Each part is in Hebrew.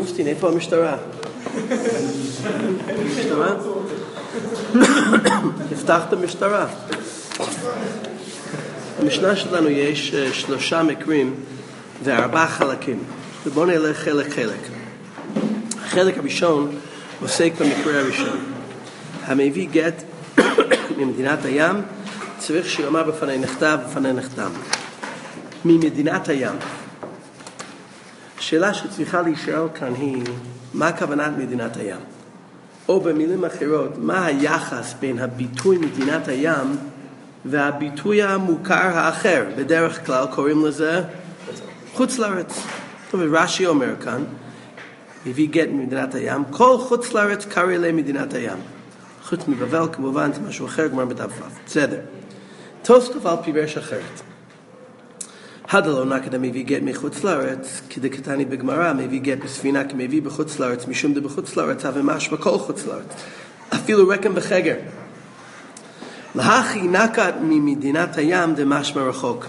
רוסטין, איפה המשטרה? המשטרה? תפתח את המשטרה. במשנה שלנו יש 3 מקרים ו4 חלקים. ובואו נלך חלק. החלק הראשון עוסק במקרה הראשון. המביא גט ממדינת הים צריך שיאמר בפני נכתב בפני נחתם. ממדינת הים. השאלה שצריכה להישאל כאן היא, מה כוונת מדינת הים? או במילים אחרות, מה היחס בין הביטוי מדינת הים והביטוי המוכר האחר? בדרך כלל קוראים לזה חוץ לארץ. טוב, רש"י אומר כאן, הביא גט ממדינת הים, כל חוץ לארץ קרא למדינת הים. חוץ מבבל כמובן זה משהו אחר, גמר בדף ו'. בסדר. תוספות אבל פירש אחרת. הדלו נקד המביא גט מחוץ לארץ, כדקתני בגמרא, מביא גט בספינה כמביא בחוץ לארץ, משום דה בחוץ לארץ, אבל משמע כל חוץ לארץ. אפילו רקם בחגר. להכי נקד ממדינת הים דה משמע רחוק.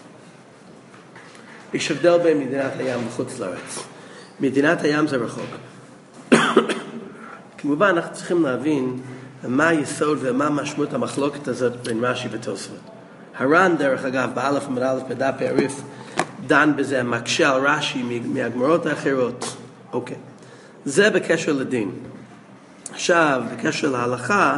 יש הבדל בין מדינת הים וחוץ לארץ. מדינת הים זה רחוק. כמובן אנחנו צריכים להבין מה היסוד ומה משמעות המחלוקת הזאת בין רש"י ותוספות. הר"ן דרך אגב באלף עמוד א' בדף העריף דן בזה, מקשה על רש"י מהגמרות האחרות. אוקיי. זה בקשר לדין. עכשיו בקשר להלכה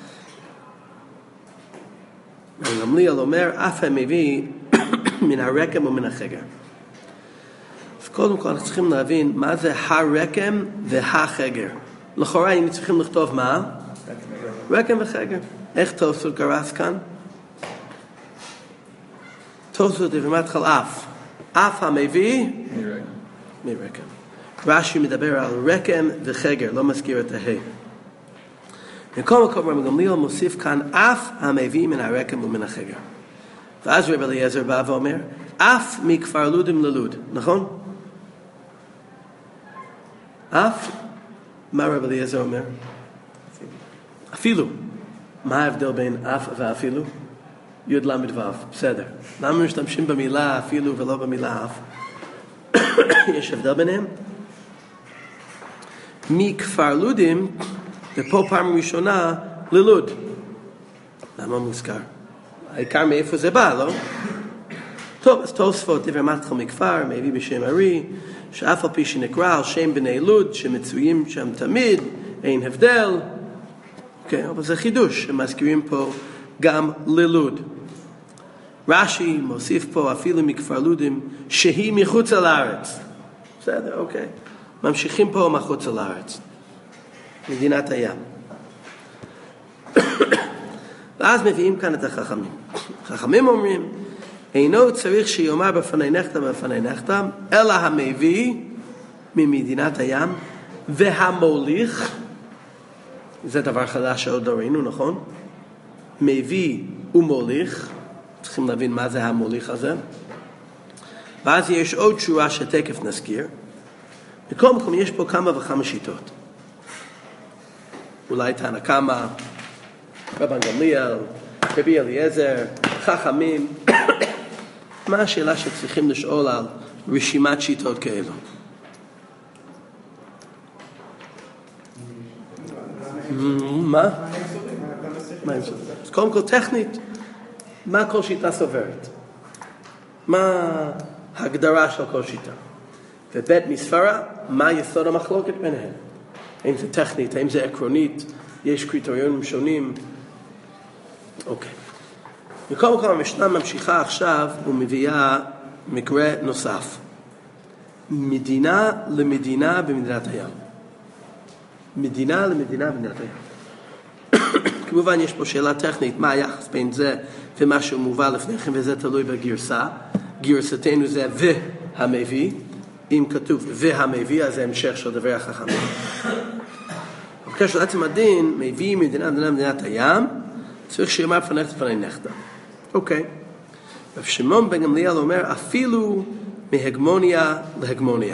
גמליאל אומר אף המביא מן הרקם ומן החגר. אז קודם כל אנחנו צריכים להבין מה זה הרקם והחגר. לכאורה היינו צריכים לכתוב מה? רקם וחגר. איך תוספות גרס כאן? תוספות דברי מתחיל אף המביא מרקם. רש"י מדבר על רקם וחגר, לא מזכיר את ההי. מכל מקום גמליאל מוסיף כאן אף המביא מן הרקם ומן החגר. ואז רבי אליעזר בא ואומר אף מכפר לודים ללוד, נכון? אף, מה רבי אליעזר אומר? אפילו. מה ההבדל בין אף ואפילו? י' למד ו', בסדר. למה משתמשים במילה אפילו ולא במילה אף? יש הבדל ביניהם? מכפר לודים, ופה פעם ראשונה ללוד. למה מוזכר? העיקר מאיפה זה בא, לא? טוב, אז תוספות דבר מתחיל מכפר, מביא בשם ארי, שאף על פי שנקרא על שם בני לוד, שמצויים שם תמיד, אין הבדל. אוקיי, אבל זה חידוש, שמזכירים פה גם ללוד. רש"י מוסיף פה אפילו מכפר לודים, שהיא מחוץ לארץ. בסדר, אוקיי. ממשיכים פה מחוץ לארץ. מדינת הים. ואז מביאים כאן את החכמים. החכמים אומרים, אינו צריך שיאמר בפני נחתם ובפני נחתם, אלא המביא ממדינת הים, והמוליך, זה דבר חדש שעוד לא ראינו, נכון? מביא ומוליך, צריכים להבין מה זה המוליך הזה. ואז יש עוד שורה שתקף נזכיר. בכל מקום יש פה כמה וכמה שיטות. אולי תנא קמא, רבן גמליאל, רבי אליעזר, חכמים. מה השאלה שצריכים לשאול על רשימת שיטות כאלו? מה? אז קודם כל טכנית, מה כל שיטה סוברת? מה ההגדרה של כל שיטה? ובית מספרה, מה יסוד המחלוקת ביניהם? האם זה טכנית, האם זה עקרונית, יש קריטריונים שונים? אוקיי. מכל מקום המשנה ממשיכה עכשיו ומביאה מקרה נוסף. מדינה למדינה במדינת הים. מדינה למדינה במדינת הים. כמובן יש פה שאלה טכנית, מה היחס בין זה ומה שמובא לפניכם, וזה תלוי בגרסה. גרסתנו זה והמביא. אם כתוב והמביא, אז זה המשך של דברי החכמים. בקשר לעצם הדין, מביא מדינה למדינה במדינת הים, צריך שיאמר לפניך לפני נחתם. אוקיי. רב שמעון בן גמליאל אומר, אפילו מהגמוניה להגמוניה.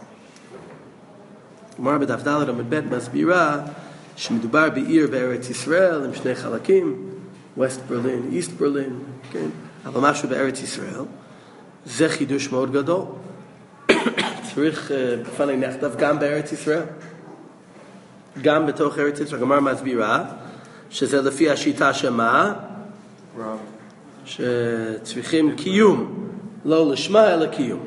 כלומר, בדף ד' עמוד ב' מסבירה שמדובר בעיר בארץ ישראל עם שני חלקים, ווסט ברלין, איסט ברלין, כן? אבל משהו בארץ ישראל, זה חידוש מאוד גדול. צריך בפני נכתב גם בארץ ישראל. גם בתוך ארץ ישראל, הגמרא מסבירה, שזה לפי השיטה שמה? שצריכים קיום, לא לשמה אלא קיום.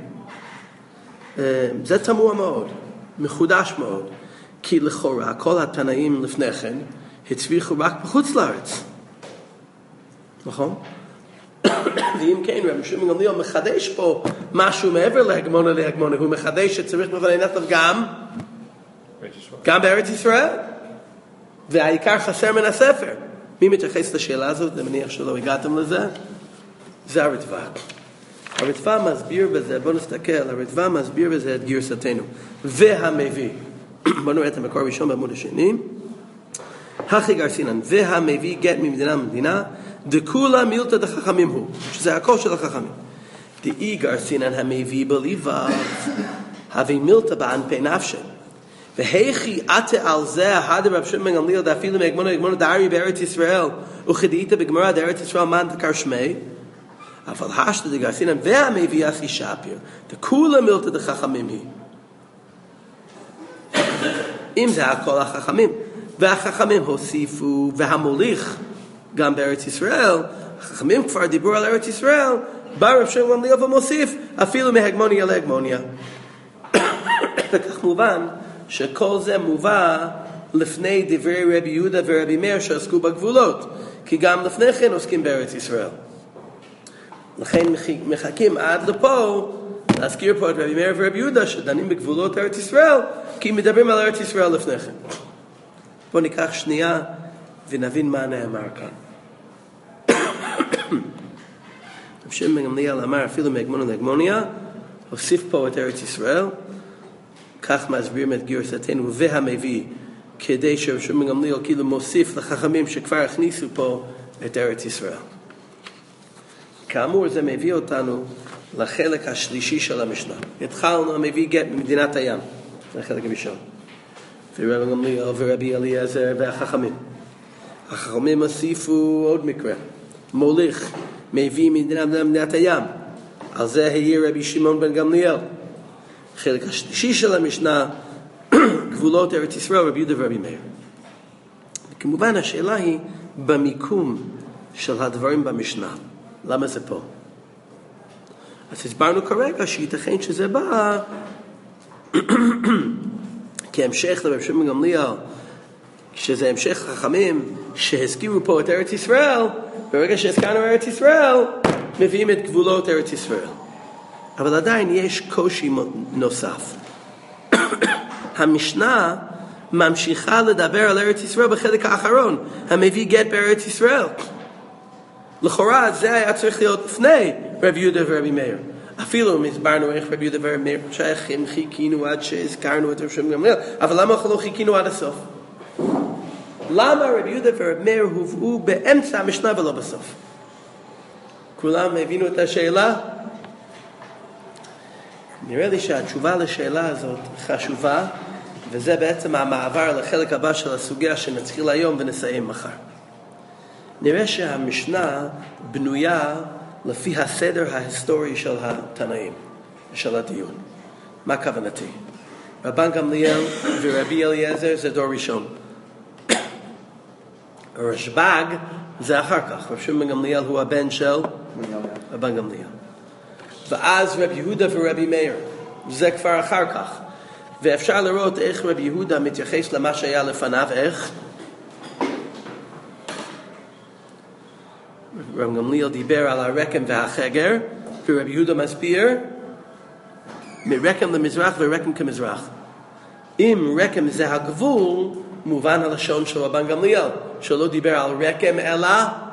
זה תמוה מאוד, מחודש מאוד, כי לכאורה כל התנאים לפני כן הצליחו רק בחוץ לארץ. נכון? ואם כן, רבי שמעון גמליאל מחדש פה משהו מעבר להגמונה להגמונה, הוא מחדש שצריך בפני נכתב גם בארץ ישראל, והעיקר חסר מן הספר. מי מתייחס לשאלה הזאת? אני מניח שלא הגעתם לזה. זה הרטב"א. הרטב"א מסביר בזה, בואו נסתכל, הרטב"א מסביר בזה את גרסתנו והמביא. בואו נראה את המקור הראשון בעמוד השני. הכי גרסינן, והמביא גט ממדינה למדינה, דכולה מילתא דחכמים הוא, שזה הכל של החכמים. דאי גרסינן המביא בליבב, הווי מילתא בענפי נפשי. והכי עתה על זה הדר רב שמעון גמליאל דאפילו מהגמונה דארי בארץ ישראל, וכדאית בגמרא דארץ ישראל מן דקר שמי, אבל השתא דגרסינן והמביא עשי שפיר, דכולה מילתא דחכמים היא. אם זה הכל החכמים, והחכמים הוסיפו, והמוליך גם בארץ ישראל, החכמים כבר דיברו על ארץ ישראל, בא רב שמעון גמליאל ומוסיף, אפילו מהגמוניה להגמוניה. וכך מובן שכל זה מובא לפני דברי רבי יהודה ורבי מאיר שעסקו בגבולות, כי גם לפני כן עוסקים בארץ ישראל. לכן מחכים עד לפה, להזכיר פה את רבי מאיר ורבי יהודה שדנים בגבולות ארץ ישראל, כי מדברים על ארץ ישראל לפני כן. בואו ניקח שנייה ונבין מה נאמר כאן. רב שמעון גמליאל אמר אפילו מהגמוניה להגמוניה, הוסיף פה את ארץ ישראל, כך מסבירים את גרסתנו והמביא, כדי שרב שמעון גמליאל כאילו מוסיף לחכמים שכבר הכניסו פה את ארץ ישראל. כאמור זה מביא אותנו לחלק השלישי של המשנה. התחלנו המביא גט ממדינת הים, זה החלק הראשון. ורבי גמליאל ורבי אליעזר והחכמים. החכמים הוסיפו עוד מקרה, מוליך, מביא ממדינת הים. על זה העיר רבי שמעון בן גמליאל. חלק השלישי של המשנה, גבולות ארץ ישראל, רבי יהודה ורבי מאיר. כמובן השאלה היא במיקום של הדברים במשנה. למה זה פה? אז הסברנו כרגע שייתכן שזה בא כהמשך לרב שמעון גמליאל, שזה המשך חכמים שהזכירו פה את ארץ ישראל, ברגע שהזכרנו ארץ ישראל, מביאים את גבולות ארץ ישראל. אבל עדיין יש קושי נוסף. המשנה ממשיכה לדבר על ארץ ישראל בחלק האחרון, המביא גט בארץ ישראל. לכאורה זה היה צריך להיות לפני רבי יהודה ורבי מאיר. אפילו אם הסברנו איך רבי יהודה ורבי מאיר שייכים, חיכינו עד שהזכרנו את רבי שמעון גמליאל, אבל למה אנחנו לא חיכינו עד הסוף? למה רבי יהודה ורבי מאיר הובאו באמצע המשנה ולא בסוף? כולם הבינו את השאלה? נראה לי שהתשובה לשאלה הזאת חשובה, וזה בעצם המעבר לחלק הבא של הסוגיה שנתחיל היום ונסיים מחר. נראה שהמשנה בנויה לפי הסדר ההיסטורי של התנאים, של הדיון. מה כוונתי? רבן גמליאל ורבי אליעזר זה דור ראשון. רשב"ג זה אחר כך. רב שמעון גמליאל הוא הבן של רבן גמליאל. ואז רבי יהודה ורבי מאיר, זה כבר אחר כך. ואפשר לראות איך רבי יהודה מתייחס למה שהיה לפניו, איך? רבי גמליאל דיבר על הרקם והחגר, ורבי יהודה מסביר מרקם למזרח ורקם כמזרח. אם רקם זה הגבול, מובן הלשון של רבן גמליאל, שלא דיבר על רקם אלא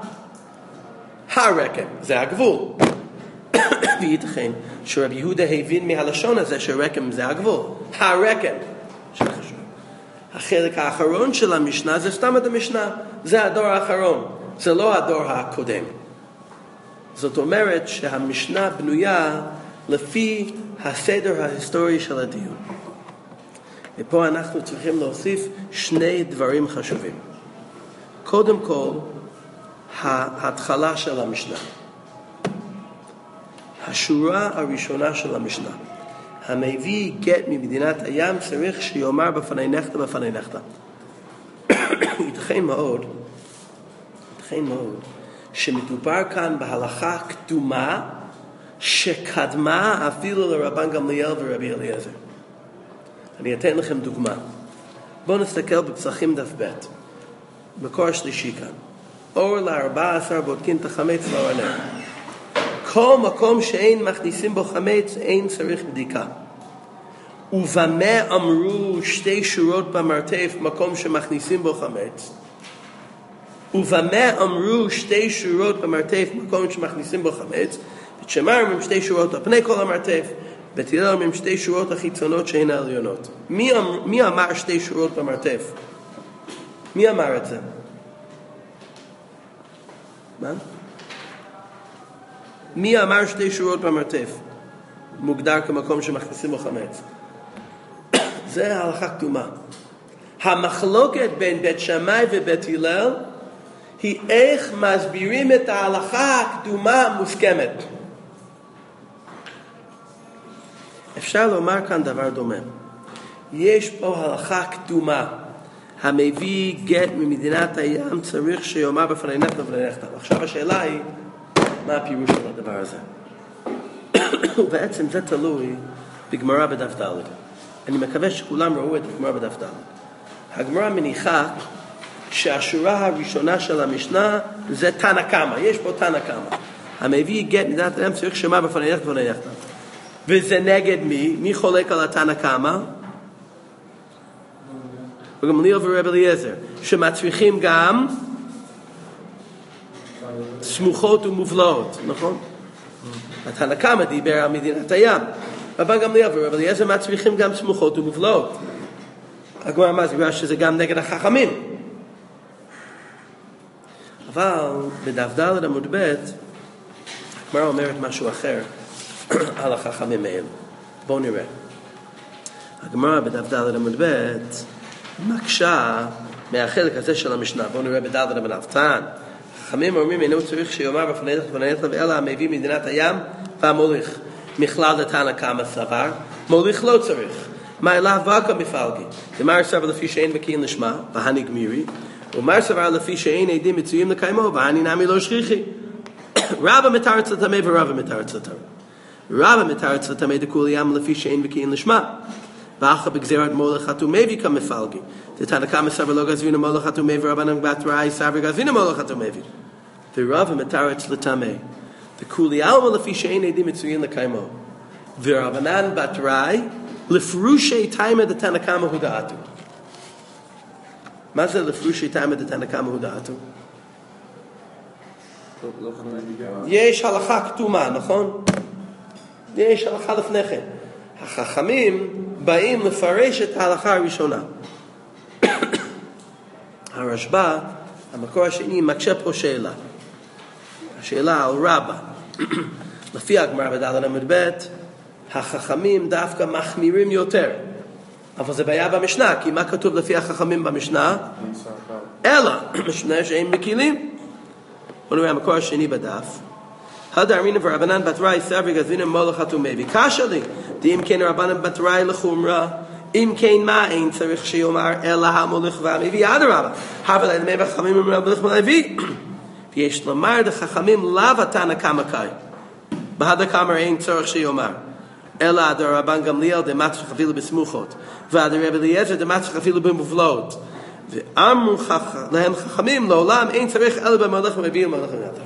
הרקם, זה הגבול. וייתכן שרבי יהודה הבין מהלשון הזה שרקם זה הגבול, הרקם, שחשוב. החלק האחרון של המשנה זה סתם את המשנה, זה הדור האחרון, זה לא הדור הקודם. זאת אומרת שהמשנה בנויה לפי הסדר ההיסטורי של הדיון. ופה אנחנו צריכים להוסיף שני דברים חשובים. קודם כל, ההתחלה של המשנה. השורה הראשונה של המשנה. המביא גט ממדינת הים צריך שיאמר בפני נכתה בפני נכתה. ייתכן מאוד שמדובר כאן בהלכה קדומה שקדמה אפילו לרבן גמליאל ורבי אליעזר. אני אתן לכם דוגמה. בואו נסתכל בפסחים דף ב', מקור השלישי כאן. אור ל14 בודקין את החמץ לאור הנר. כל מקום שאין מכניסים בו חמץ אין צריך בדיקה. ובמה אמרו שתי שורות במרתף מקום שמכניסים בו חמץ? ובמה אמרו שתי שורות במרתף מקום שמכניסים בו חמץ? בית שמאי אומרים שתי שורות על פני כל המרתף, בית הלל אומרים שתי שורות החיצונות שהן העליונות. מי אמר שתי שורות במרתף? מי אמר את זה? מה? מי אמר שתי שורות במרתף? מוגדר כמקום שמכניסים בו חמץ. זה ההלכה קדומה. המחלוקת בין בית שמאי ובית הלל היא איך מסבירים את ההלכה הקדומה המוסכמת. אפשר לומר כאן דבר דומה. יש פה הלכה קדומה. המביא גט ממדינת הים צריך שיאמר בפני נכתה בפני נכתה. עכשיו השאלה היא, מה הפירוש של הדבר הזה? ובעצם זה תלוי בגמרא בדף ד'. אני מקווה שכולם ראו את הגמרא בדף ד'. הגמרא מניחה שהשורה הראשונה של המשנה זה תנא קמא. יש פה תנא קמא. המביא גט ממדינת הים צריך שיאמר בפני נכתה בפני נכתה. וזה נגד מי? מי חולק על התנא קמא? וגמליאל ורבי אליעזר, שמצריכים גם סמוכות ומובלעות, נכון? התנא קמא דיבר על מדינת הים. רבן גמליאל ורבי אליעזר מצריכים גם סמוכות ומובלעות. הגמרא מסבירה שזה גם נגד החכמים. אבל בדף ד' עמוד ב' הגמרא אומרת משהו אחר על החכמים האלה. בואו נראה. הגמרא בדף ד' עמוד ב' מקשה מהחלק הזה של המשנה. בואו נראה בד' עמוד א'. חכמים אומרים אינו צריך שיאמר בפני נכתה אלא המביא מדינת הים והמוליך. מכלל לתנא קמא סבר, מוליך לא צריך. מה אליו ואקא מפלגי. דמר סבר לפי שאין בקיאים לשמה, והני גמירי, ומר סבר לפי שאין עדים מצויים לקיימו, והני נמי לא שכיחי. רבא מתרץ לטמא ורבא מתרץ לטמא. רבא מתרץ לטמא דכולי ים לפי שאין בקיאים לשמה. ואחר בגזירת מולך התומי כמפלגי. תנא קמא סבר לא גזבינו מולך התומי ורבנן בת ראי סבר גזבינו מולך התומי. ורבא מתרץ לטמא. וכולי עלמא לפי שאין עדים מצויים לקיימו. ורבנן בת ראי לפרושי תימא דתנא קמא הודעתו. מה זה לפרושי תימא דתנא קמא הודעתו? יש הלכה כתומה, נכון? יש הלכה לפני כן. החכמים באים לפרש את ההלכה הראשונה. הרשב"א, המקור השני, מקשה פה שאלה. השאלה על רבא. לפי הגמרא בד' עמוד ב' החכמים דווקא מחמירים יותר. אבל זה בעיה במשנה, כי מה כתוב לפי החכמים במשנה? אלא, משנה שהם מקילים. בוא נראה המקור השני בדף. הדאמרינן ורבנן בת ראי סבר גזבינן מולך התומי. וקשה לי, אם כן רבנן בת ראי לחומרה, אם כן מה אין צריך שיאמר אלא המולך והמביא אדרבה. אבל אדמי וחכמים אומרים המולך והמביא. ויש לומר דחכמים לאו תנא קמא קאי. בהדה קמא אין צורך שיאמר. אלא דרבן גמליאל דמצריך אפילו בסמוכות, ודרבי אליעזר דמצריך אפילו במובלעות. ואמרו להם חכמים לעולם אין צריך אלא במולך ומביא למולך ומביא.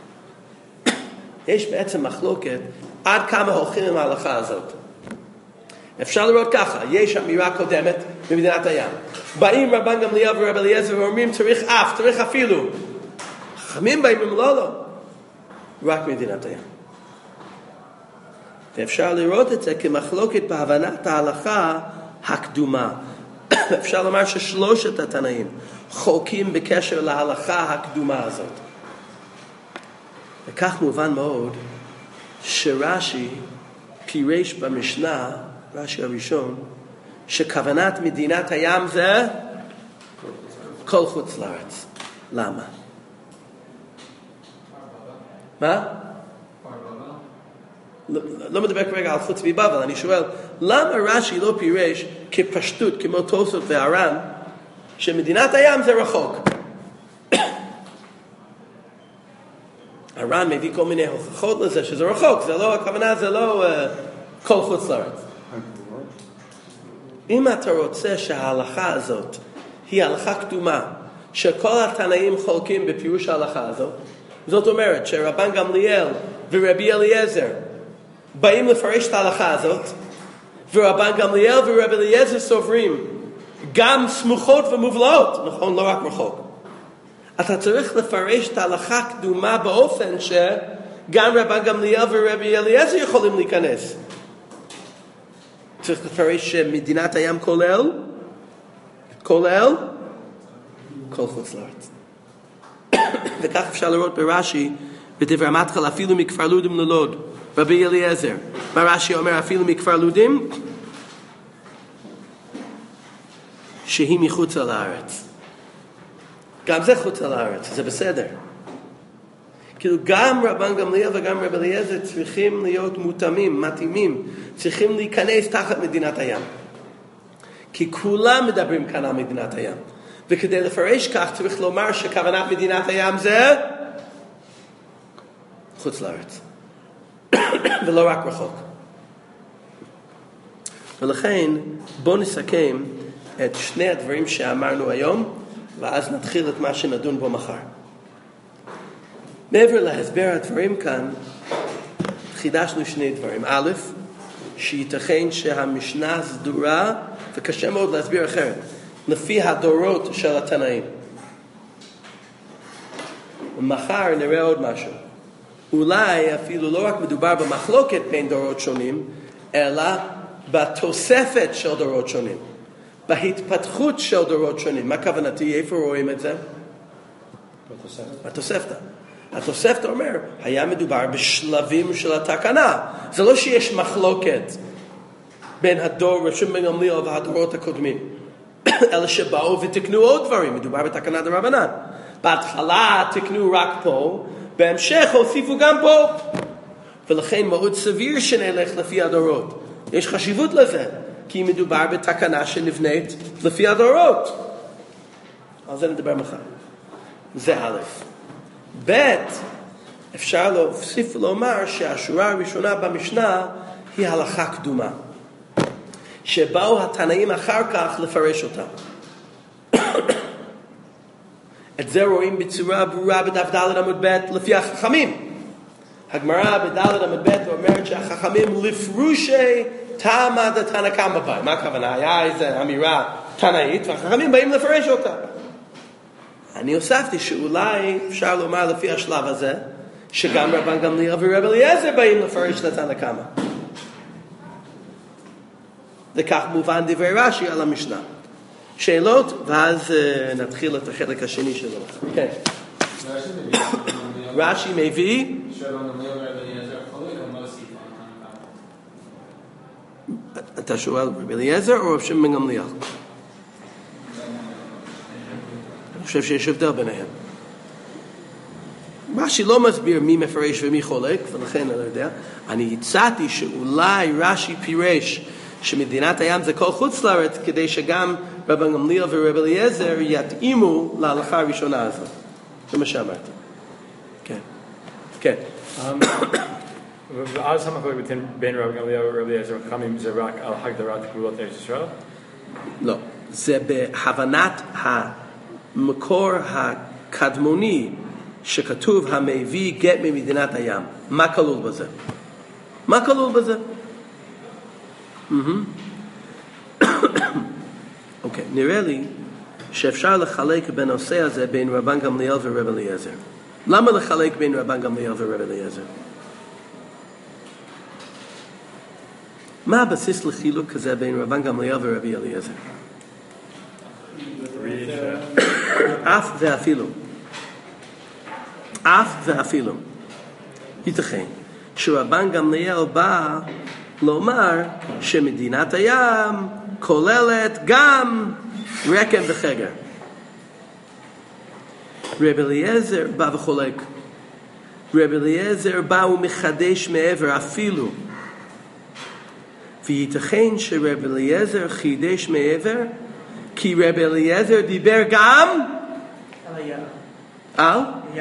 יש בעצם מחלוקת עד כמה הולכים עם ההלכה הזאת. אפשר לראות ככה, יש אמירה קודמת במדינת הים. באים רבן גמליאל ורבי אליעזר ואומרים צריך אף, צריך אפילו. חכמים באים ואומרים לא, רק מדינת הים. ואפשר לראות את זה כמחלוקת בהבנת ההלכה הקדומה. אפשר לומר ששלושת התנאים חולקים בקשר להלכה הקדומה הזאת. וכך מובן מאוד שרש"י פירש במשנה, רש"י הראשון, שכוונת מדינת הים זה כל חוץ לארץ. למה? מה? לא מדבר כרגע על חוץ מבבל, אני שואל, למה רש"י לא פירש כפשטות, כמו תוספות והר"ן, שמדינת הים זה רחוק? הר"ן מביא כל מיני הוכחות לזה שזה רחוק, זה לא, הכוונה זה לא כל חוץ לארץ. אם אתה רוצה שההלכה הזאת היא הלכה קדומה, שכל התנאים חולקים בפירוש ההלכה הזאת, זאת אומרת שרבן גמליאל ורבי אליעזר באים לפרש את ההלכה הזאת, ורבן גמליאל ורבי אליעזר סוברים גם סמוכות ומובלעות, נכון, לא רק רחוק. אתה צריך לפרש את ההלכה קדומה באופן שגם רבן גמליאל ורבי אליעזר יכולים להיכנס. צריך לפרש שמדינת הים כולל כל חוץ לארץ. וכך אפשר לראות ברש"י בדברי המתחל, אפילו מכפר לודים ללוד, רבי אליעזר. מה רש"י אומר? אפילו מכפר לודים שהיא מחוץ לארץ. גם זה חוץ לארץ, זה בסדר. כאילו גם רבן גמליאל וגם רבי אליעזר צריכים להיות מותאמים, מתאימים, צריכים להיכנס תחת מדינת הים. כי כולם מדברים כאן על מדינת הים. וכדי לפרש כך צריך לומר שכוונת מדינת הים זה חוץ לארץ. ולא רק רחוק. ולכן בואו נסכם את שני הדברים שאמרנו היום, ואז נתחיל את מה שנדון בו מחר. מעבר להסבר הדברים כאן, חידשנו שני דברים. א', שייתכן שהמשנה סדורה, וקשה מאוד להסביר אחרת, לפי הדורות של התנאים. ומחר נראה עוד משהו. אולי אפילו לא רק מדובר במחלוקת בין דורות שונים, אלא בתוספת של דורות שונים. בהתפתחות של דורות שונים. מה כוונתי? איפה רואים את זה? בתוספתא. התוספתא אומר, היה מדובר בשלבים של התקנה. זה לא שיש מחלוקת בין הדור רשום בן גמליאל והדורות הקודמים. אלא שבאו ותקנו עוד דברים, מדובר בתקנה דרבנן. בהתחלה תקנו רק פה, בהמשך הוסיפו גם פה. ולכן מאוד סביר שנלך לפי הדורות. יש חשיבות לזה, כי מדובר בתקנה שנבנית לפי הדורות. על זה נדבר מחר. זה א'. ב', אפשר להוסיף ולומר שהשורה הראשונה במשנה היא הלכה קדומה. שבאו התנאים אחר כך לפרש אותם. את זה רואים בצורה ברורה בדף ד' עמוד ב' לפי החכמים. הגמרא בד' עמוד ב' אומרת שהחכמים לפרושי תמא דתנא קמא באי. מה הכוונה? היה איזו אמירה תנאית והחכמים באים לפרש אותה. אני הוספתי שאולי אפשר לומר לפי השלב הזה שגם רבן גמליאל ורבי אליעזר באים לפרש את תנא קמא. וכך מובן דברי רש"י על המשנה. שאלות, ואז נתחיל את החלק השני שלו. כן. רש"י מביא אתה שואל רבי אליעזר או רב שמעון בן גמליאל? אני חושב שיש הבדל ביניהם. רש"י לא מסביר מי מפרש ומי חולק, ולכן אני לא יודע. אני הצעתי שאולי רש"י פירש שמדינת הים זה כל חוץ לארץ, כדי שגם רבן גמליאל ורבי אליעזר יתאימו להלכה הראשונה הזאת. זה מה שאמרתי. כן. כן. ואז המחלוקת בין רבן גמליאל ורבי אליעזר חכמים זה רק על הגדרת גבולות ארץ ישראל? לא. זה בהבנת המקור הקדמוני שכתוב המביא גט ממדינת הים. מה כלול בזה? מה כלול בזה? אוקיי, נראה לי שאפשר לחלק בנושא הזה בין רבן גמליאל ורבי אליעזר. למה לחלק בין רבן גמליאל ורבי אליעזר? מה הבסיס לחילוק כזה בין רבן גמליאל ורבי אליעזר? אף ואפילו. אף ואפילו. ייתכן שרבן גמליאל בא לומר שמדינת הים כוללת גם רקם וחגר. רבי אליעזר בא וחולק רבי אליעזר בא ומחדש מעבר אפילו. וייתכן שרבי אליעזר חידש מעבר, כי רבי אליעזר דיבר גם על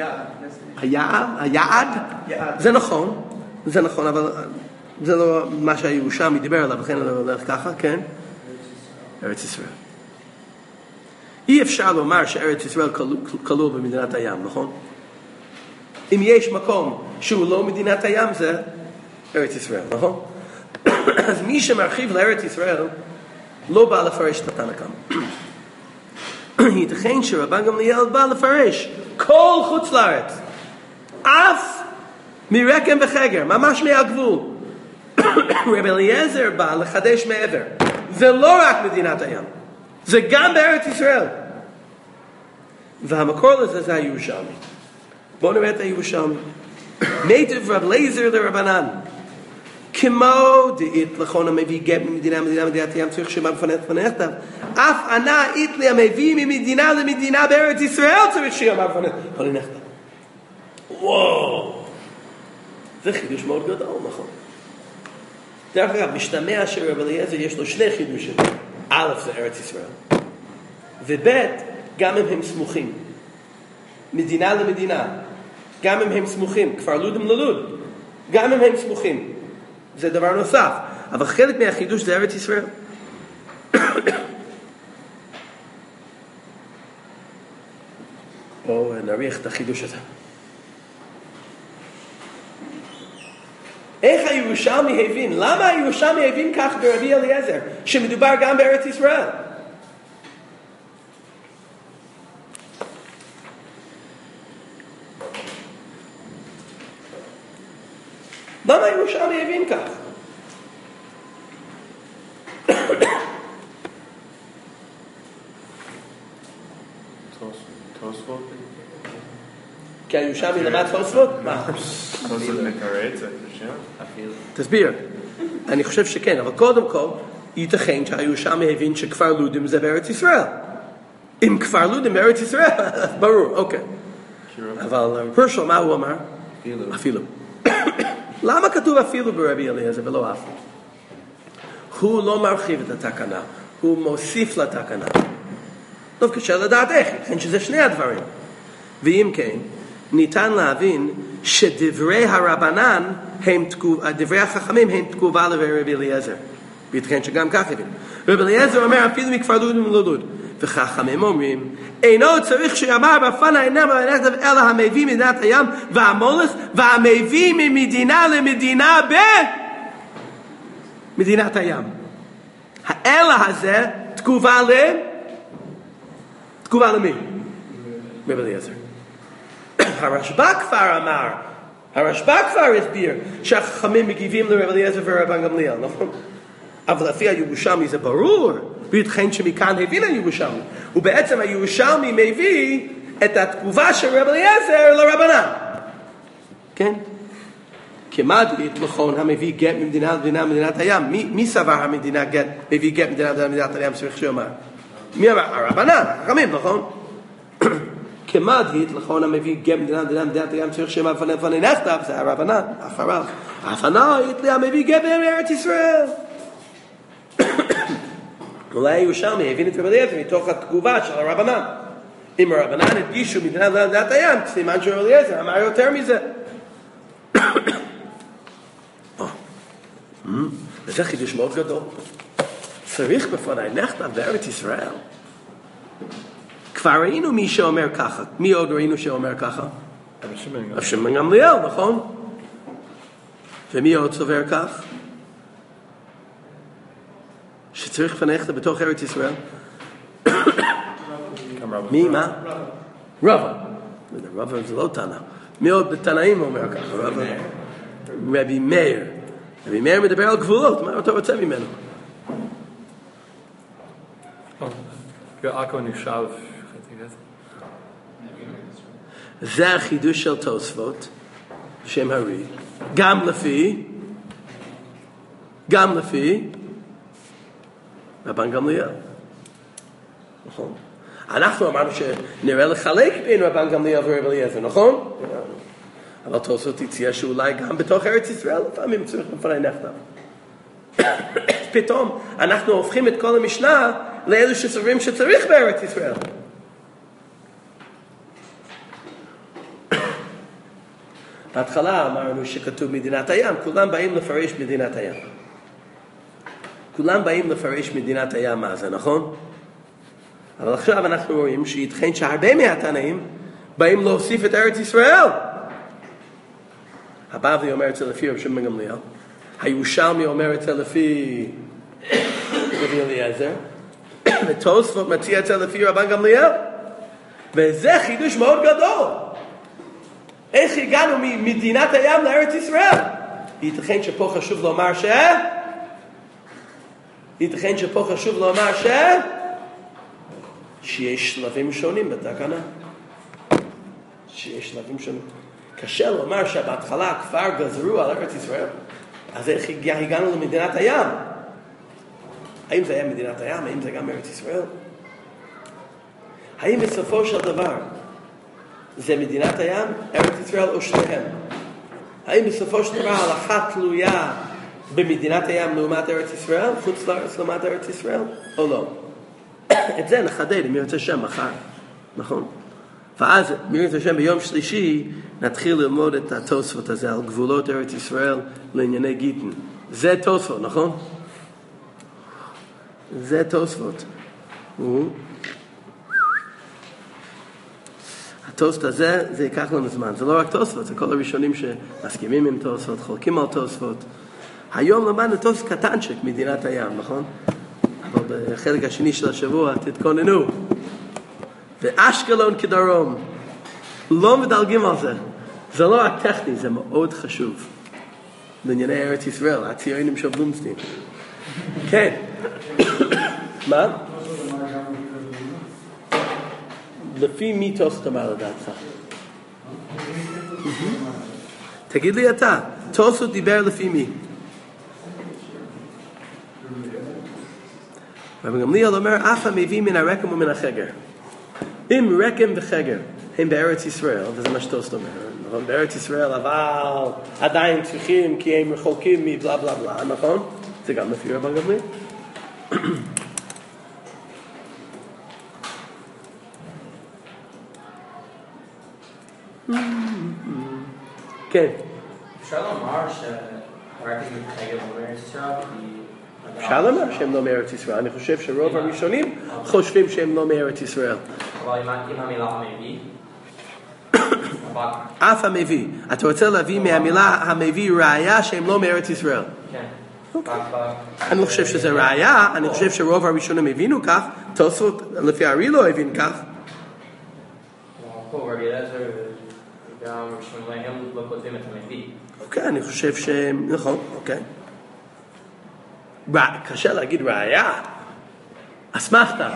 היעד. זה נכון, אבל זה לא מה שהירושלמי דיבר עליו, לכן אני הולך ככה, כן? ארץ ישראל. אי אפשר לומר שארץ ישראל כלול במדינת הים, נכון? אם יש מקום שהוא לא מדינת הים, זה ארץ ישראל, נכון? אז מי שמרחיב לארץ ישראל לא בא לפרש את התנא קמא. ייתכן שרבן גמליאל בא לפרש כל חוץ לארץ, אף מרקם וחגר, ממש מהגבול. רבי אליעזר בא לחדש מעבר. זה לא רק מדינת הים, זה גם בארץ ישראל. והמקור לזה זה הירושלמי. בואו נראה את הירושלמי. מיטב רב אליעזר לרבנן, כמו דאית לכון המביא גט מדינת הים צריך שמה בפניכתיו, אף ענה אית לי המביא ממדינה למדינה בארץ ישראל צריך שמה בפניכתיו. וואו, זה חידוש מאוד גדול, נכון? דרך אגב, משתמע שרב אליעזר יש לו שני חידושים. א', זה ארץ ישראל, וב', גם אם הם סמוכים, מדינה למדינה, גם אם הם סמוכים, כפר לודים ללוד, גם אם הם סמוכים, זה דבר נוסף, אבל חלק מהחידוש זה ארץ ישראל. בואו נריח את החידוש הזה. איך הירושלמי הבין? למה הירושלמי הבין כך ברבי אליעזר, שמדובר גם בארץ ישראל? למה הירושלמי הבין כך? תוספות? כי הירושלמי למד תוספות? מה? תוספות מקרא את זה, תסביר. אני חושב שכן, אבל קודם כל ייתכן שהירושלמי הבין שכפר לודים זה בארץ ישראל. אם כפר לודים בארץ ישראל, ברור, אוקיי. אבל פרשל, מה הוא אמר? אפילו. למה כתוב אפילו ברבי אליעזר ולא אף? הוא לא מרחיב את התקנה, הוא מוסיף לתקנה. טוב, קשה לדעת איך, ייתכן שזה שני הדברים. ואם כן, ניתן להבין שדברי הרבנן, דברי החכמים הם תגובה לרבי אליעזר. וייתכן שגם כך הבין. רבי אליעזר אומר אפילו מכפר לוד ומלוד. וחכמים אומרים, אינו צריך שיאמר בפנה אינם אלא המביא ממדינת הים והמולך, והמביא ממדינה למדינה במדינת הים. האלה הזה תגובה למי? רבי אליעזר. הרשב"א כבר אמר, הרשב"א כבר הסביר שהחכמים מגיבים לרבי אליעזר ורבן גמליאל, נכון? אבל לפי הירושלמי זה ברור, וייתכן שמכאן הבין הירושלמי, ובעצם הירושלמי מביא את התגובה של רבי אליעזר לרבנן, כן? כמדית לכון המביא גט ממדינה למדינה מדינת הים. מי סבר המדינה גט מביא גט מדינת הים צריך שאומר? מי אמר? הרבנן, החכמים, נכון? כמדית לכון המביא גט מדינת הים צריך שאומר לפני נכתב, זה הרבנן, אחריו. הפנאית לי המביא גט מארץ ישראל. אולי הירושלמי הבין את רבי אליעזר מתוך התגובה של הרבנן. אם הרבנן הדגישו מדינת הים, סימן של רבי אליעזר אמר יותר מזה. וזה חידוש מאוד גדול. צריך בפני נכתב בארץ ישראל. כבר ראינו מי שאומר ככה. מי עוד ראינו שאומר ככה? רב שמעון גמליאל, נכון? ומי עוד סובר כך? שצריך בפני נכתב בתוך ארץ ישראל. מי? מה? רבא. רבא זה לא תנא. מי עוד בתנאים אומר ככה? רבי מאיר. רבי מאיר מדבר על גבולות, מה אתה רוצה ממנו? עכו נחשב. זה החידוש של תוספות, שם הרי, גם לפי רבן גמליאל. נכון? אנחנו אמרנו שנראה לחלק בין רבן גמליאל ורבי אליעזר, נכון? אבל תוספות הציע שאולי גם בתוך ארץ ישראל לפעמים צריך לפני נחתם. פתאום אנחנו הופכים את כל המשנה לאלו שסוברים שצריך בארץ ישראל. בהתחלה אמרנו שכתוב מדינת הים, כולם באים לפרש מדינת הים. כולם באים לפרש מדינת הים, מה זה, נכון? אבל עכשיו אנחנו רואים שיתכן שהרבה מהתנאים באים להוסיף את ארץ ישראל. הבבלי אומר את זה לפי רב שמעון גמליאל, הירושלמי אומר את זה לפי רבי אליעזר, ותוספות מציע את זה לפי רבן גמליאל, וזה חידוש מאוד גדול. איך הגענו ממדינת הים לארץ ישראל? ייתכן שפה חשוב לומר שיש שלבים שונים בתקנה. שיש שלבים שונים. קשה לומר שבהתחלה כבר גזרו על ארץ ישראל, אז איך הגענו למדינת הים? האם זה היה מדינת הים? האם זה גם ארץ ישראל? האם בסופו של דבר זה מדינת הים, ארץ ישראל או שניהם? האם בסופו של דבר ההלכה תלויה במדינת הים לעומת ארץ ישראל, חוץ לארץ לעומת ארץ ישראל, או לא? את זה נחדד אם ירצה שם מחר, נכון? ואז אם ירצה שם ביום שלישי נתחיל ללמוד את התוספות הזה על גבולות ארץ ישראל לענייני גיטין. זה תוספות, נכון? זה תוספות. התוספות הזה, זה ייקח לנו זמן. זה לא רק תוספות, זה כל הראשונים שמסכימים עם תוספות, חולקים על תוספות. היום למדנו תוספות קטנצ'ק מדינת הים, נכון? אבל בחלק השני של השבוע תתכוננו. ואשקלון כדרום. לא מדלגים על זה. זה לא רק טכני, זה מאוד חשוב. לענייני ארץ ישראל, הציונים של בלומסטין. כן. מה? לפי מי תוספות אמר לדעתך? תגיד לי אתה, תוספות דיבר לפי מי? רבי גמליאל אומר, אף המביא מן הרקם ומן החגר. אם רקם וחגר הם בארץ ישראל, וזה מה שתוספות אומר, נכון? בארץ ישראל, אבל עדיין צריכים כי הם רחוקים מבלה בלה בלה, נכון? זה גם לפי רבי גמליאל. כן. אפשר לומר שהרקם וחגר בארץ ישראל אפשר לומר שהם לא מארץ ישראל. אני חושב שרוב הראשונים חושבים שהם לא מארץ ישראל. אבל עם המילה המביא? אף המביא. אתה רוצה להביא מהמילה המביא ראיה שהם לא מארץ ישראל? כן. אני לא חושב שזה ראיה, אני חושב שרוב הראשונים הבינו כך, תוספות לפי הארי לא הבין כך. פה רבי אליעזר וגם שמואל הם לא כותבים את המביא. אוקיי, אני חושב שהם, נכון, אוקיי. קשה להגיד ראיה. אסמכתה.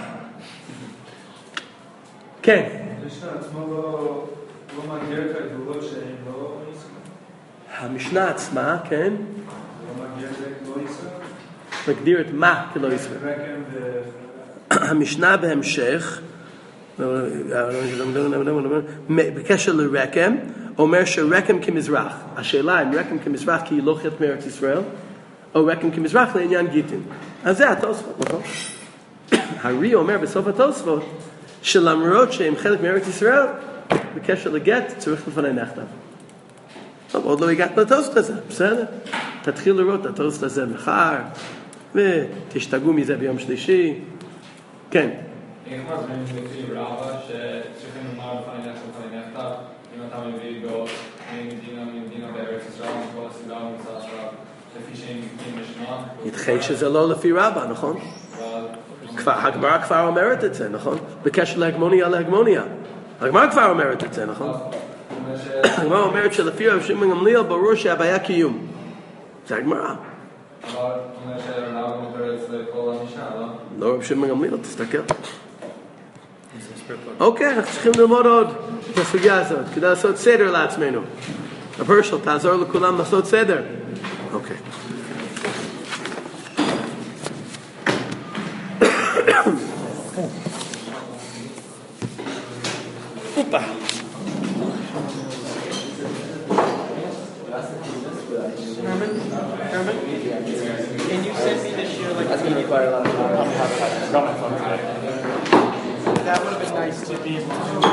כן. המשנה עצמו לא מגדיר את הגבולות שהם לא ישראל. המשנה עצמה, כן. לא מגדיר את זה כלא ישראל. מגדיר את מה כלא ישראל. המשנה בהמשך, בקשר לרקם, אומר שרקם כמזרח. השאלה אם רקם כמזרח כי היא לא חלק מארץ ישראל, או רקם כמזרח לעניין גיטין. אז זה התוספות, נכון? הרי אומר בסוף התוספות, שלמרות שהם חלק מארץ ישראל, בקשר לגט צריך לפני נחתם. טוב, עוד לא הגעת לתוספות הזה, בסדר? תתחיל לראות את התוספות הזה מחר, ותשתגעו מזה ביום שלישי. כן. איך מסבירים לפי רבא שצריכים לומר לפני נחתם, אם אתה מביא בו ממדינה בארץ ישראל, מכל הסיבה ומצא שלה, לפי שהם משנה. יתחי שזה לא לפי רבא, נכון? הגמרא כבר אומרת את זה, נכון? בקשר להגמוניה. הגמרא כבר אומרת את זה, נכון? הגמרא אומרת שלפי רב שמעון גמליאל ברור שהבעיה קיום. זה הגמרא. אבל אומר שרב אומר את זה כל המשנה, לא? לא רב שמעון גמליאל, תסתכל. אוקיי, אנחנו צריכים ללמוד עוד את הסוגיה הזאת, כדי לעשות סדר לעצמנו. הפרשל, תעזור לכולם לעשות סדר. אוקיי. Opa! Herman? Can you send me this year like That's going to require a lot of time. I got my phone today. that would have been nice to be able to do